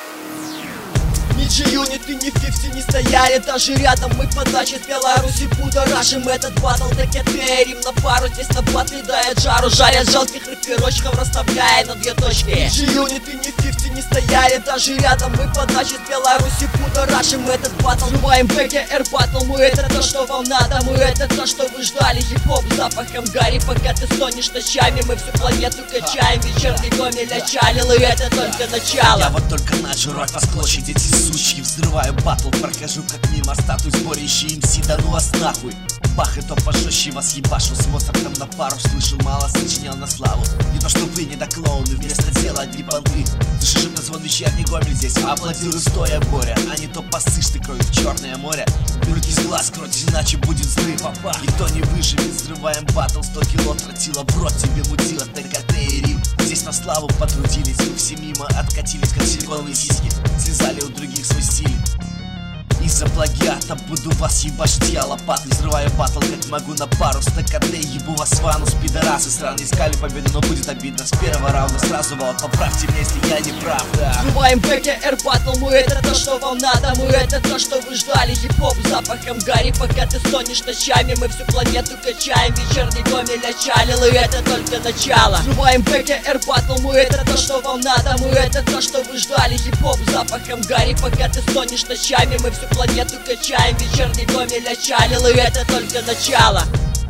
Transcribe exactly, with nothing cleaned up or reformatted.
Ни G-Unit и ни пятьдесят не стояли даже рядом. Мы подачи с Беларуси будоражим этот батл. Так рим на пару, здесь на батле дает жару. Жарят жалких рэперочков, расставляя на две точки. Ни G-Unit и ни пятьдесят не стояли даже рядом. Мы подачи с Беларуси будоражим этот батл. Срываем бэки, эр батл. Мы это то, что вам надо, мы это то, что вы ждали. Хип-хоп с запахом гари, пока ты стонешь ночами. Мы всю планету качаем, вечерний гомель очалил. И это только начало. Я вот только начал рвать вас площадь, эти сучки. Взрываю батл, прохожу как мимо статуй. Сборище эм си, да ну вас нахуй. Бах, и то пожестче вас ебашу. С Моцартом на пару слышал, мало сочинял на славу. Не то что вы, не до клоуны, вместо тела одни понты. Слышишь, это звон вечерний гомель здесь. Аплодирую стоя, Боря, а не то посышь ты кровью в черное море. Руки с глаз кротишь, иначе будет злый папа. Никто не выживет, взрываем батл. Сто кило тротила, в рот тебе мутила, ТКТ и рим. Здесь на славу потрудились, мы все мимо откатились, как силиконовые сиськи. Слезали у других свой стиль. Из-за плагиата буду вас ебашить я лопатой. Взрываю батл, как могу на пару. С ТКТ ебу вас в анус, пидорасы. Страны искали победу, но будет обидно. С первого раунда сразу вот, поправьте меня, если я не прав, да. Взрываем бэки, эр батл. Мы это то, что вам надо, мы это то, что вы ждали. Хип-хоп с запахом гари, пока ты стонешь ночами. Мы всю планету качаем, вечерний гомель очалил. И это только начало. Взрываем бэки, эр батл. Мы это то, что вам надо, мы это то, что вы ждали. Хип-хоп с запахом гари, пока ты стонешь ночами. Мы всю планету качаем, вечерний гомель очалил. И это только начало.